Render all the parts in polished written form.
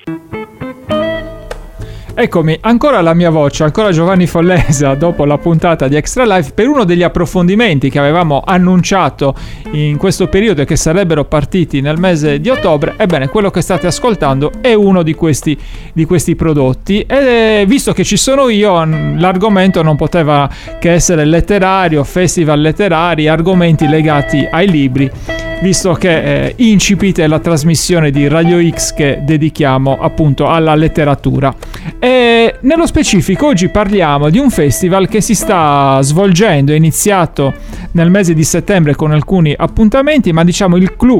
Eccomi, ancora la mia voce, ancora Giovanni Follesa dopo la puntata di Extra Life per uno degli approfondimenti che avevamo annunciato in questo periodo e che sarebbero partiti nel mese di ottobre. Ebbene, quello che state ascoltando è uno di questi prodotti e visto che ci sono io, l'argomento non poteva che essere letterario, festival letterari, argomenti legati ai libri, visto che Incipit è la trasmissione di Radio X che dedichiamo appunto alla letteratura. E nello specifico oggi parliamo di un festival che si sta svolgendo, è iniziato nel mese di settembre con alcuni appuntamenti, ma diciamo il clou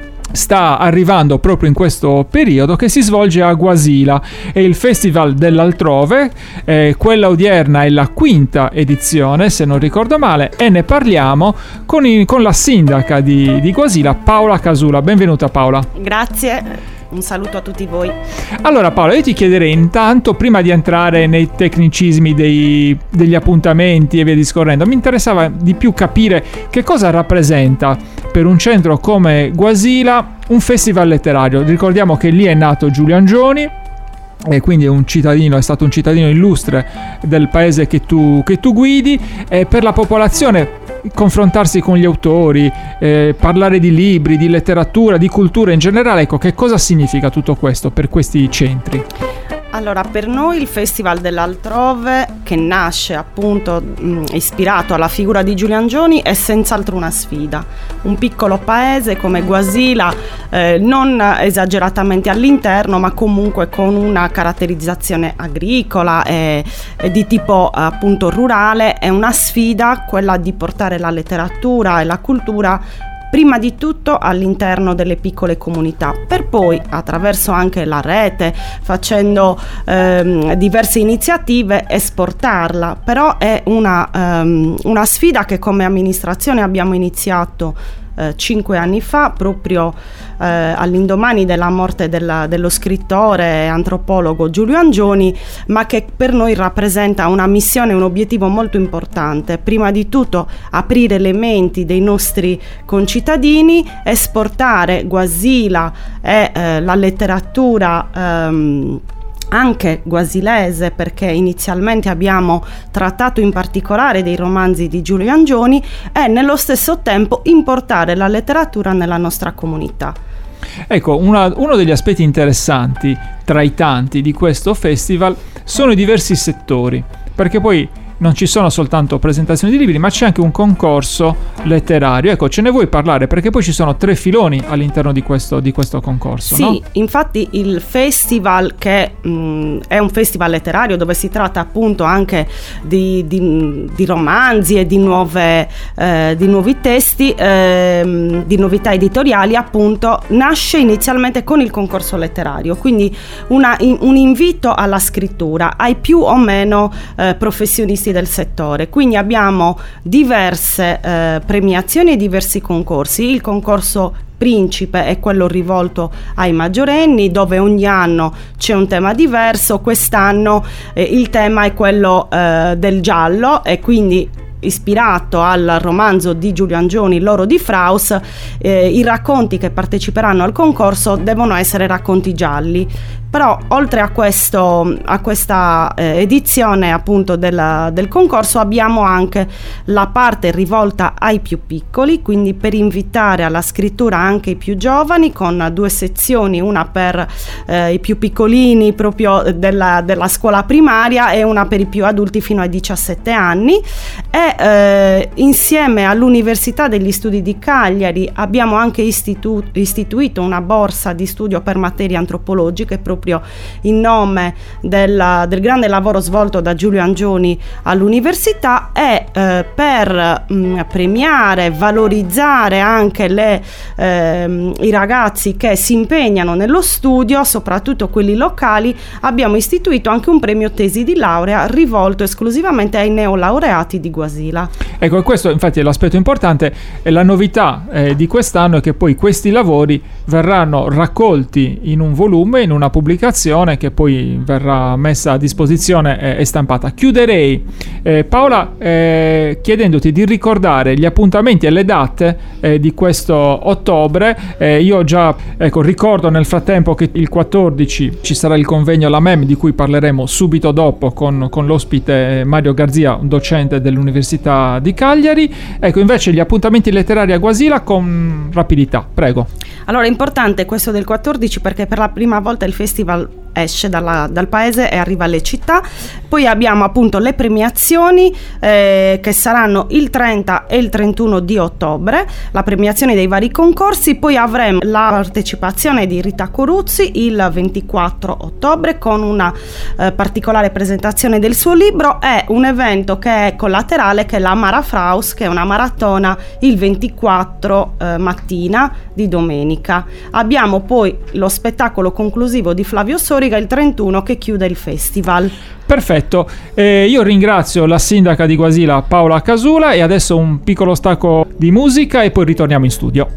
sta arrivando proprio in questo periodo, che si svolge a Guasila. È il Festival dell'Altrove, quella odierna è la 5ª edizione se non ricordo male, e ne parliamo con la sindaca di Guasila, Paola Casula. Benvenuta Paola. Grazie. Un saluto a tutti voi. Allora Paola, io ti chiederei intanto, prima di entrare nei tecnicismi degli appuntamenti e via discorrendo, mi interessava di più capire che cosa rappresenta per un centro come Guasila un festival letterario. Ricordiamo che lì è nato Giulio Angioni e quindi è stato un cittadino illustre del paese che tu guidi, e per la popolazione confrontarsi con gli autori, parlare di libri, di letteratura, di cultura in generale. Ecco, che cosa significa tutto questo per questi centri? Allora, per noi il Festival dell'Altrove, che nasce appunto ispirato alla figura di Giulio Angioni, è senz'altro una sfida. Un piccolo paese come Guasila, non esageratamente all'interno, ma comunque con una caratterizzazione agricola e di tipo appunto rurale, è una sfida quella di portare la letteratura e la cultura prima di tutto all'interno delle piccole comunità, per poi attraverso anche la rete, facendo diverse iniziative, esportarla. Però è una sfida che come amministrazione abbiamo iniziato 5 anni fa, proprio all'indomani della morte dello scrittore e antropologo Giulio Angioni, ma che per noi rappresenta una missione, un obiettivo molto importante. Prima di tutto aprire le menti dei nostri concittadini, esportare Guasila e la letteratura anche guasilese, perché inizialmente abbiamo trattato in particolare dei romanzi di Giulio Angioni, e nello stesso tempo importare la letteratura nella nostra comunità. Ecco, uno degli aspetti interessanti tra i tanti di questo festival sono i diversi settori, perché poi non ci sono soltanto presentazioni di libri, ma c'è anche un concorso letterario. Ecco, ce ne vuoi parlare? Perché poi ci sono 3 filoni all'interno di questo concorso. Sì, no? Infatti il festival, che è un festival letterario dove si tratta appunto anche di romanzi e di nuovi testi, di novità editoriali, appunto, nasce inizialmente con il concorso letterario, quindi un invito alla scrittura ai più o meno professionisti del settore. Quindi abbiamo diverse premiazioni e diversi concorsi. Il concorso principe è quello rivolto ai maggiorenni, dove ogni anno c'è un tema diverso. Quest'anno il tema è quello del giallo, e quindi ispirato al romanzo di Giulio Angioni, L'oro di Fraus. I racconti che parteciperanno al concorso devono essere racconti gialli. Però oltre a questa edizione appunto del concorso, abbiamo anche la parte rivolta ai più piccoli, quindi per invitare alla scrittura anche i più giovani, con 2 sezioni, una per i più piccolini proprio della scuola primaria e una per i più adulti fino ai 17 anni. E insieme all'Università degli Studi di Cagliari abbiamo anche istituito una borsa di studio per materie antropologiche, proprio in nome del grande lavoro svolto da Giulio Angioni all'università, e per premiare, valorizzare anche i ragazzi che si impegnano nello studio, soprattutto quelli locali, abbiamo istituito anche un premio tesi di laurea rivolto esclusivamente ai neolaureati di Guasila. Ecco, questo infatti è l'aspetto importante, e la novità di quest'anno è che poi questi lavori verranno raccolti in un volume, in una pubblicazione che poi verrà messa a disposizione e stampata. Chiuderei, Paola, chiedendoti di ricordare gli appuntamenti e le date di questo ottobre. Io già ricordo nel frattempo che il 14 ci sarà il convegno alla MEM, di cui parleremo subito dopo con l'ospite Mario Garzia, un docente dell'Università di Cagliari. Ecco, invece gli appuntamenti letterari a Guasila con rapidità, prego. Allora, è importante questo del 14 perché per la prima volta il festival esce dal paese e arriva alle città. Poi abbiamo appunto le premiazioni che saranno il 30 e il 31 di ottobre, la premiazione dei vari concorsi. Poi avremo la partecipazione di Rita Coruzzi il 24 ottobre con una particolare presentazione del suo libro, e un evento che è collaterale, che è la Mara Fraus, che è una maratona il 24 mattina di domenica. Abbiamo poi lo spettacolo conclusivo di Flavio Soriga il 31 che chiude il festival. Perfetto, io ringrazio la sindaca di Guasila Paola Casula, e adesso un piccolo stacco di musica e poi ritorniamo in studio.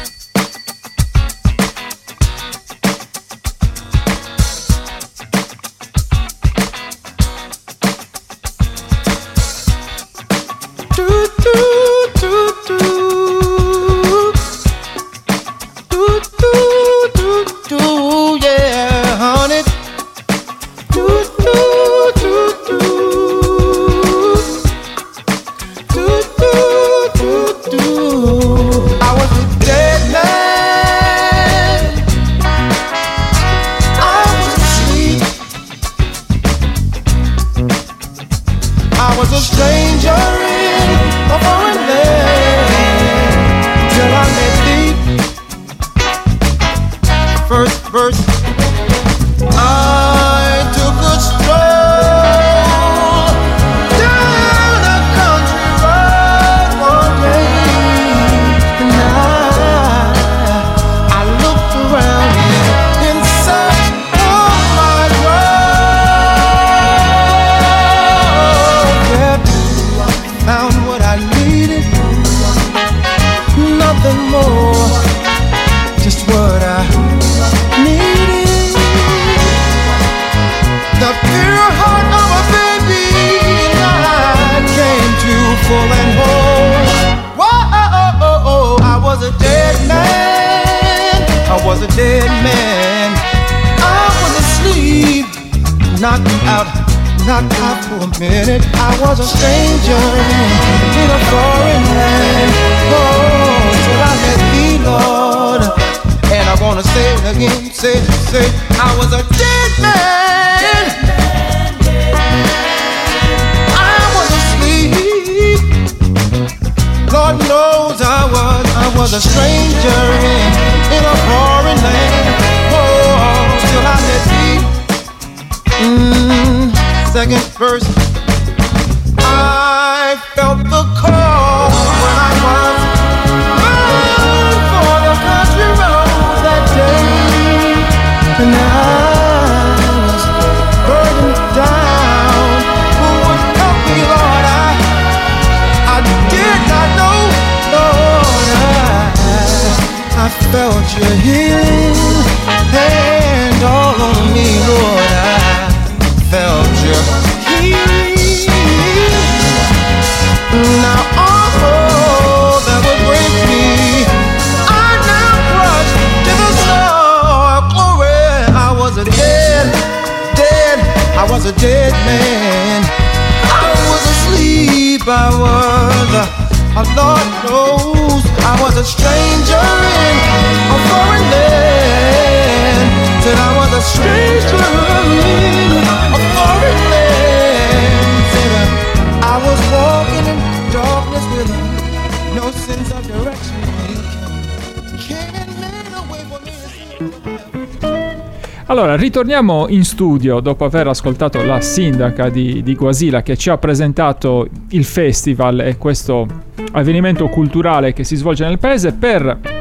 Allora, ritorniamo in studio dopo aver ascoltato la sindaca di Guasila, che ci ha presentato il festival e questo avvenimento culturale che si svolge nel paese, per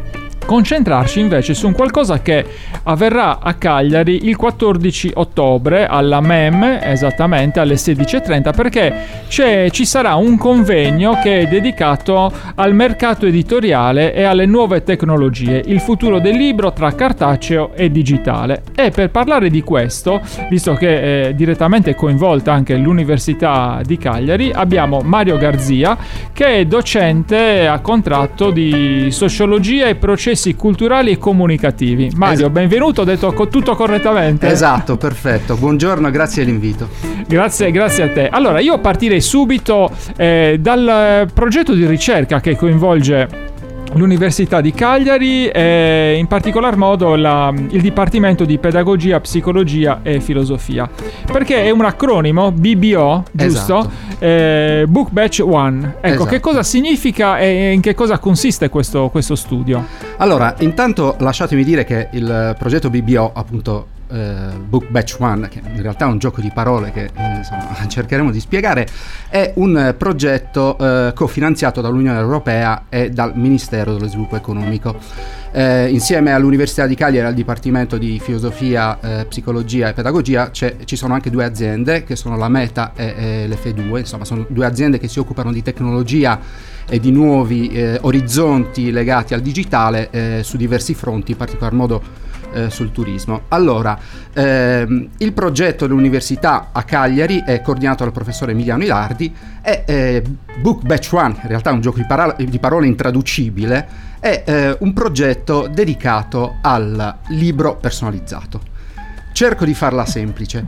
concentrarci invece su un qualcosa che avverrà a Cagliari il 14 ottobre alla MEM, esattamente alle 16:30, perché ci sarà un convegno che è dedicato al mercato editoriale e alle nuove tecnologie, il futuro del libro tra cartaceo e digitale. E per parlare di questo, visto che è direttamente coinvolta anche l'Università di Cagliari, abbiamo Mario Garzia, che è docente a contratto di sociologia e processi culturali e comunicativi. Mario, benvenuto, ho detto tutto correttamente? Esatto, perfetto. Buongiorno, grazie dell'invito. Grazie a te. Allora, io partirei subito dal progetto di ricerca che coinvolge l'Università di Cagliari e in particolar modo il Dipartimento di Pedagogia, Psicologia e Filosofia, perché è un acronimo BBO, giusto? Esatto. Book Batch 1. Ecco, esatto. Che cosa significa e in che cosa consiste questo studio? Allora, intanto lasciatemi dire che il progetto BBO, appunto Book Batch 1, che in realtà è un gioco di parole che cercheremo di spiegare, è un progetto cofinanziato dall'Unione Europea e dal Ministero dello Sviluppo Economico. Insieme all'Università di Cagliari e al Dipartimento di Filosofia, Psicologia e Pedagogia ci sono anche due aziende che sono la Meta e l'F2, insomma sono due aziende che si occupano di tecnologia e di nuovi orizzonti legati al digitale su diversi fronti, in particolar modo sul turismo. Allora, il progetto dell'Università a Cagliari è coordinato dal professore Emiliano Ilardi e Book Batch 1, in realtà è un gioco di parole intraducibile, è un progetto dedicato al libro personalizzato. Cerco di farla semplice.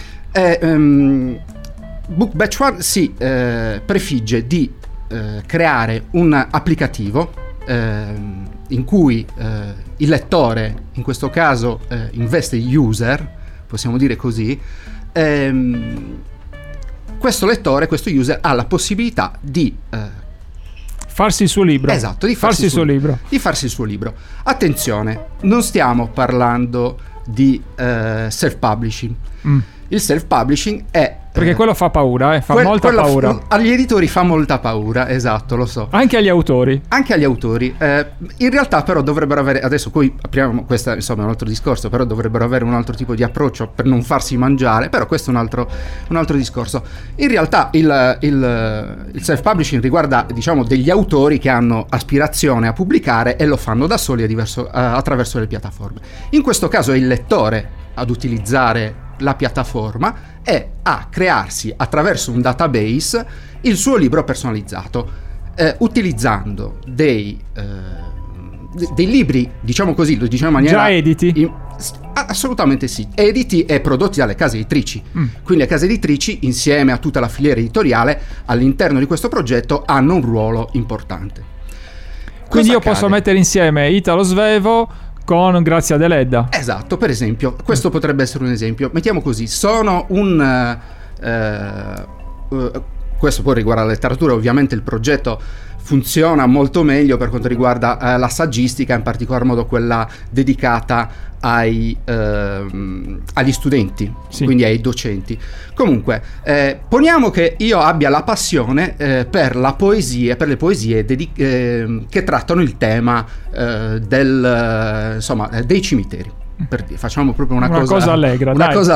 Book Batch 1 si prefigge di creare un applicativo in cui il lettore, in questo caso investe user, possiamo dire così, questo lettore, questo user ha la possibilità di farsi il suo libro. Esatto, di farsi il suo libro. Attenzione, non stiamo parlando di self-publishing. Il self-publishing è... Perché quello fa paura, fa molta paura. Agli editori fa molta paura, esatto, lo so. Anche agli autori. In realtà però dovrebbero avere, adesso qui apriamo questa, insomma è un altro discorso, però dovrebbero avere un altro tipo di approccio per non farsi mangiare, però questo è un altro discorso. In realtà il self-publishing riguarda, diciamo, degli autori che hanno aspirazione a pubblicare e lo fanno da soli attraverso le piattaforme. In questo caso è il lettore ad utilizzare la piattaforma e a crearsi attraverso un database il suo libro personalizzato, utilizzando dei libri, diciamo così, lo diciamo in maniera... Già editi? Assolutamente sì, editi e prodotti dalle case editrici. Quindi le case editrici, insieme a tutta la filiera editoriale, all'interno di questo progetto hanno un ruolo importante. Quindi io posso mettere insieme Italo Svevo con Grazia Deledda. Esatto, per esempio, questo potrebbe essere un esempio. Mettiamo così, questo poi riguarda la letteratura, ovviamente il progetto funziona molto meglio per quanto riguarda la saggistica, in particolar modo quella dedicata agli studenti, sì, quindi ai docenti. Comunque, poniamo che io abbia la passione per le poesie che trattano il tema dei cimiteri. Facciamo proprio una cosa allegra.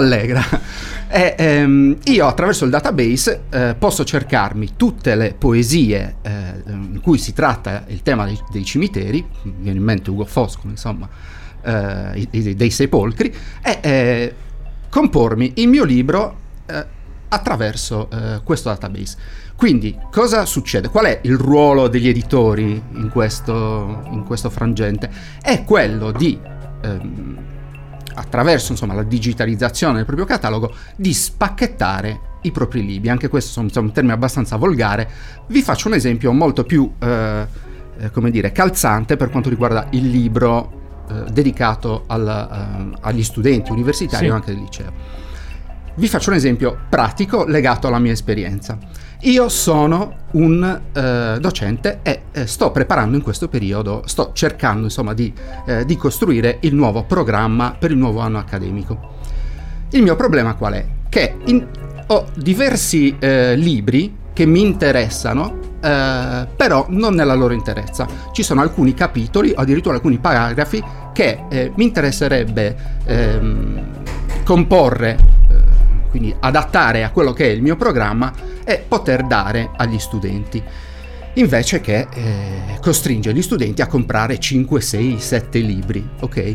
Io attraverso il database posso cercarmi tutte le poesie in cui si tratta il tema dei cimiteri, mi viene in mente Ugo Foscolo, insomma, dei sepolcri, e compormi il mio libro attraverso questo database. Quindi cosa succede? Qual è il ruolo degli editori in questo frangente? È quello di attraverso, insomma, la digitalizzazione del proprio catalogo, di spacchettare i propri libri. Anche questo è un termine abbastanza volgare. Vi faccio un esempio molto più calzante per quanto riguarda il libro dedicato agli studenti universitari, sì, o anche del liceo. Vi faccio un esempio pratico legato alla mia esperienza. Io sono un docente e sto preparando in questo periodo, sto cercando, insomma, di costruire il nuovo programma per il nuovo anno accademico. Il mio problema qual è? Che ho diversi libri che mi interessano però non nella loro interezza. Ci sono alcuni capitoli o addirittura alcuni paragrafi che mi interesserebbe comporre, quindi adattare a quello che è il mio programma e poter dare agli studenti, invece che costringere gli studenti a comprare 5, 6, 7 libri, ok?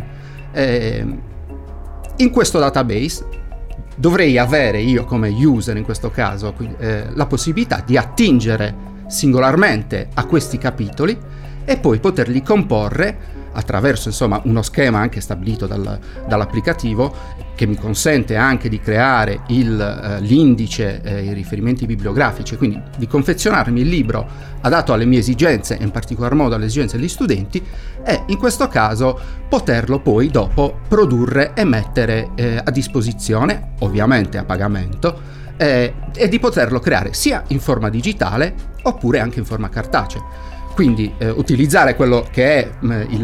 In questo database dovrei avere io come user in questo caso la possibilità di attingere singolarmente a questi capitoli e poi poterli comporre attraverso insomma uno schema anche stabilito dall'applicativo, che mi consente anche di creare l'indice, i riferimenti bibliografici, quindi di confezionarmi il libro adatto alle mie esigenze e in particolar modo alle esigenze degli studenti, e in questo caso poterlo poi dopo produrre e mettere a disposizione, ovviamente a pagamento, e di poterlo creare sia in forma digitale oppure anche in forma cartacea. Quindi utilizzare quello che è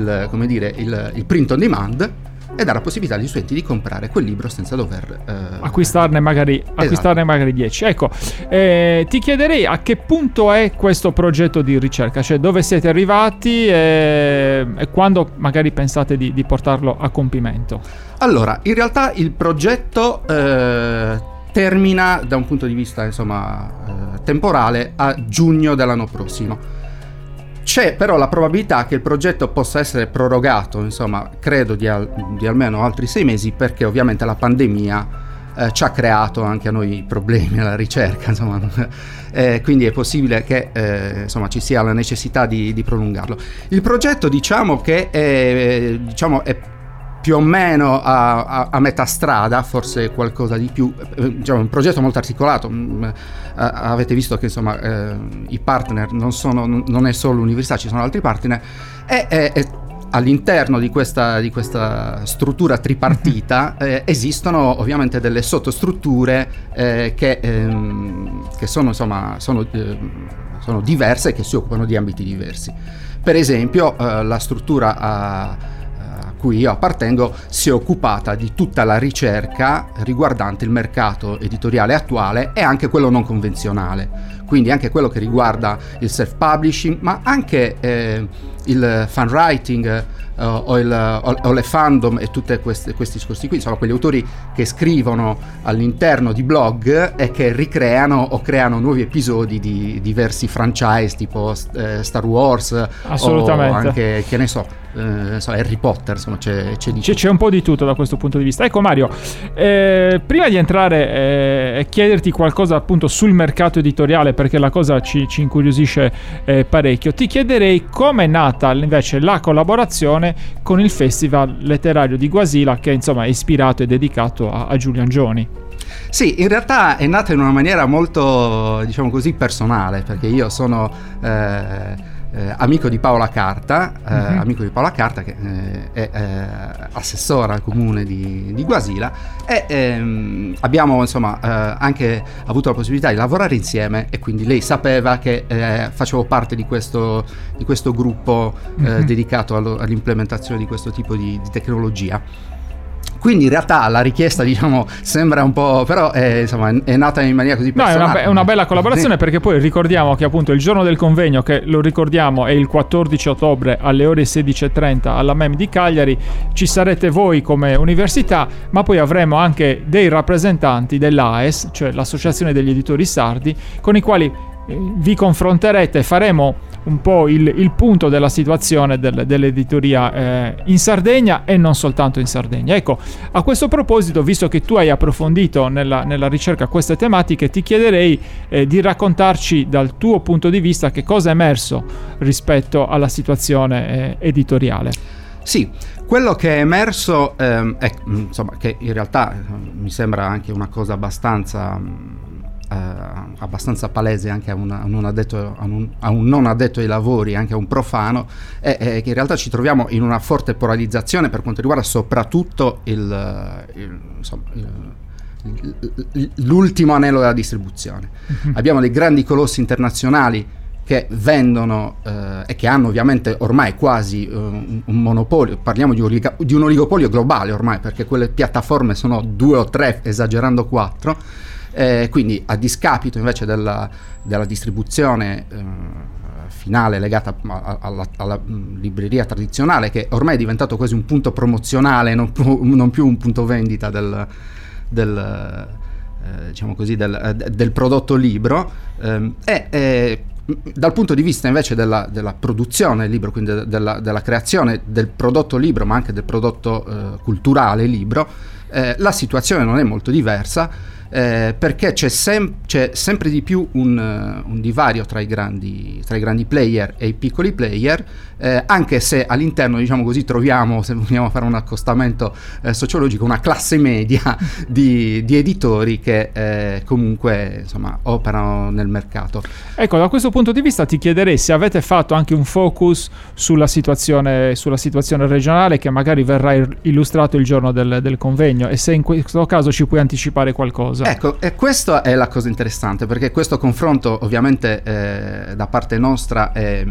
il print on demand e dare la possibilità agli studenti di comprare quel libro senza dover acquistarne magari 10. Ecco, ti chiederei a che punto è questo progetto di ricerca, cioè dove siete arrivati e quando magari pensate di portarlo a compimento. Allora, in realtà il progetto termina da un punto di vista temporale a giugno dell'anno prossimo. C'è però la probabilità che il progetto possa essere prorogato, credo di almeno altri 6 mesi, perché ovviamente la pandemia ci ha creato anche a noi problemi alla ricerca, quindi è possibile che ci sia la necessità di prolungarlo. Il progetto diciamo che è più o meno a metà strada, forse qualcosa di più, un progetto molto articolato. Avete visto che i partner non è solo l'università, ci sono altri partner, e all'interno di questa struttura tripartita esistono ovviamente delle sottostrutture che sono diverse e che si occupano di ambiti diversi. Per esempio la struttura a cui io appartengo si è occupata di tutta la ricerca riguardante il mercato editoriale attuale e anche quello non convenzionale, quindi anche quello che riguarda il self-publishing, ma anche il fan-writing o le fandom e tutti questi discorsi qui, sono quegli autori che scrivono all'interno di blog e che ricreano o creano nuovi episodi di diversi franchise tipo Star Wars, assolutamente, o anche, che ne so, Harry Potter, c'è un po' di tutto da questo punto di vista. Ecco Mario, prima di entrare e chiederti qualcosa appunto sul mercato editoriale, perché la cosa ci incuriosisce parecchio, ti chiederei come è nata invece la collaborazione con il Festival Letterario di Guasila, che è ispirato e dedicato a Giulian Gioni. Sì, in realtà è nata in una maniera molto, personale, perché io sono amico di Paola Carta, che è assessora al comune di Guasila, e abbiamo anche avuto la possibilità di lavorare insieme, e quindi lei sapeva che facevo parte di questo gruppo dedicato all'implementazione di questo tipo di tecnologia. Quindi in realtà la richiesta sembra un po', però è nata in maniera così personale. No, è una bella collaborazione, perché poi ricordiamo che appunto il giorno del convegno, che lo ricordiamo è il 14 ottobre alle ore 16:30 alla MEM di Cagliari, ci sarete voi come università, ma poi avremo anche dei rappresentanti dell'AES, cioè l'Associazione degli Editori Sardi, con i quali vi confronterete, faremo un po' il punto della situazione dell'editoria in Sardegna e non soltanto in Sardegna. Ecco, a questo proposito, visto che tu hai approfondito nella ricerca queste tematiche, ti chiederei di raccontarci dal tuo punto di vista che cosa è emerso rispetto alla situazione editoriale. Sì, quello che è emerso è che in realtà mi sembra anche una cosa abbastanza palese anche a un non addetto ai lavori, anche a un profano, è che in realtà ci troviamo in una forte polarizzazione per quanto riguarda soprattutto l'ultimo anello della distribuzione. Abbiamo dei grandi colossi internazionali che vendono e che hanno ovviamente ormai quasi un monopolio, parliamo di un oligopolio globale ormai, perché quelle piattaforme sono 2 o 3, esagerando 4, quindi a discapito invece della distribuzione finale legata alla libreria tradizionale, che ormai è diventato quasi un punto promozionale, non più un punto vendita diciamo così, del prodotto libro, dal punto di vista invece della produzione del libro, quindi della creazione del prodotto libro, ma anche del prodotto culturale libro, la situazione non è molto diversa, perché c'è sempre di più un divario tra i grandi player e i piccoli player, anche se all'interno, diciamo così, troviamo, se vogliamo fare un accostamento sociologico, una classe media di editori che comunque, insomma, operano nel mercato. Ecco, da questo punto di vista ti chiederei se avete fatto anche un focus sulla situazione regionale, che magari verrà illustrato il giorno del convegno, e se in questo caso ci puoi anticipare qualcosa. Ecco, e questa è la cosa interessante, perché questo confronto ovviamente da parte nostra è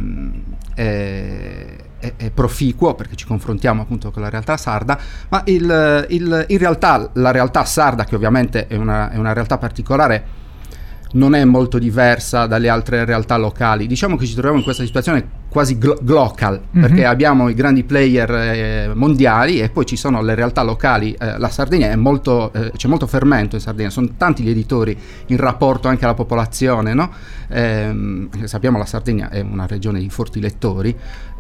proficuo, perché ci confrontiamo appunto con la realtà sarda, ma in realtà la realtà sarda, che ovviamente è una realtà particolare, non è molto diversa dalle altre realtà locali. Diciamo che ci troviamo in questa situazione quasi global, perché abbiamo i grandi player mondiali e poi ci sono le realtà locali. La Sardegna c'è molto fermento in Sardegna, sono tanti gli editori in rapporto anche alla popolazione, no? Sappiamo la Sardegna è una regione di forti lettori,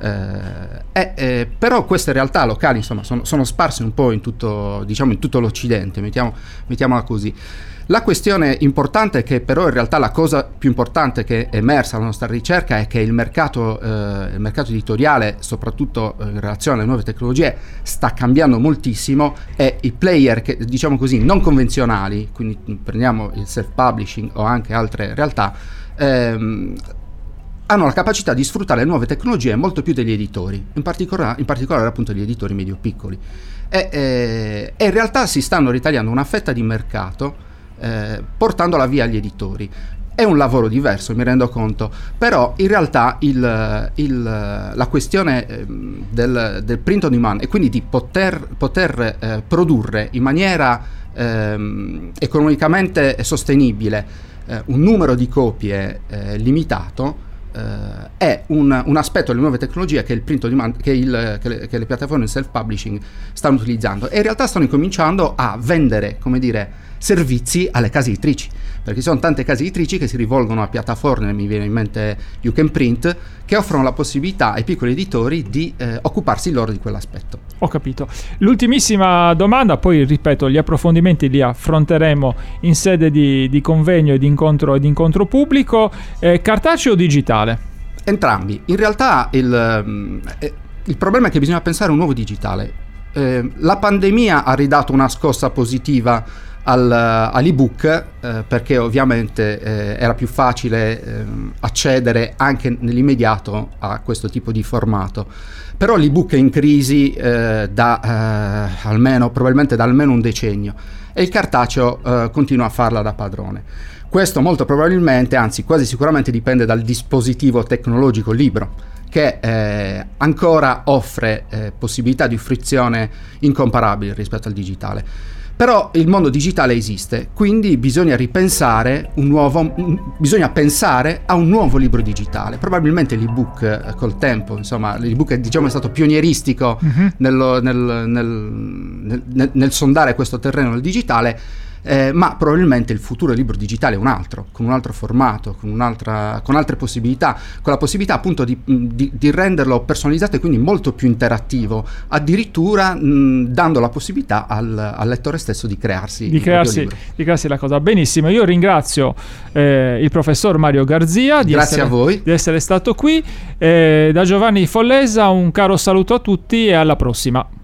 però queste realtà locali, insomma, sono sparse un po' in tutto l'Occidente, mettiamola così. La questione importante, che però in realtà la cosa più importante che è emersa dalla nostra ricerca, è che il mercato editoriale, soprattutto in relazione alle nuove tecnologie, sta cambiando moltissimo, e i player che, diciamo così, non convenzionali, quindi prendiamo il self-publishing o anche altre realtà, hanno la capacità di sfruttare le nuove tecnologie molto più degli editori, in particolare appunto gli editori medio-piccoli, e in realtà si stanno ritagliando una fetta di mercato, portandola via agli editori. È un lavoro diverso, mi rendo conto, però in realtà la questione del print on demand, e quindi di poter produrre in maniera economicamente sostenibile un numero di copie limitato, è un aspetto delle nuove tecnologie che il print on demand, che le piattaforme di self-publishing stanno utilizzando, e in realtà stanno incominciando a vendere, come dire, servizi alle case editrici, perché ci sono tante case editrici che si rivolgono a piattaforme, mi viene in mente You Can Print, che offrono la possibilità ai piccoli editori di occuparsi loro di quell'aspetto. Ho capito. L'ultimissima domanda, poi ripeto, gli approfondimenti li affronteremo in sede di convegno e di incontro pubblico. Cartaceo o digitale? Entrambi. In realtà il problema è che bisogna pensare a un nuovo digitale. La pandemia ha ridato una scossa positiva all'ebook, perché ovviamente era più facile accedere anche nell'immediato a questo tipo di formato, però l'ebook è in crisi probabilmente da almeno un decennio, e il cartaceo continua a farla da padrone. Questo molto probabilmente, anzi quasi sicuramente, dipende dal dispositivo tecnologico libro, che ancora offre possibilità di fruizione incomparabili rispetto al digitale. Però il mondo digitale esiste, quindi bisogna pensare a un nuovo libro digitale. Probabilmente l'ebook col tempo, insomma, l'ebook diciamo è stato pionieristico nel sondare questo terreno del digitale, ma probabilmente il futuro del libro digitale è un altro, con un altro formato, con altre possibilità, con la possibilità appunto di renderlo personalizzato e quindi molto più interattivo, addirittura dando la possibilità al lettore stesso di crearsi la cosa. Benissimo, io ringrazio il professor Mario Garzia di essere stato qui. Da Giovanni Follesa un caro saluto a tutti e alla prossima.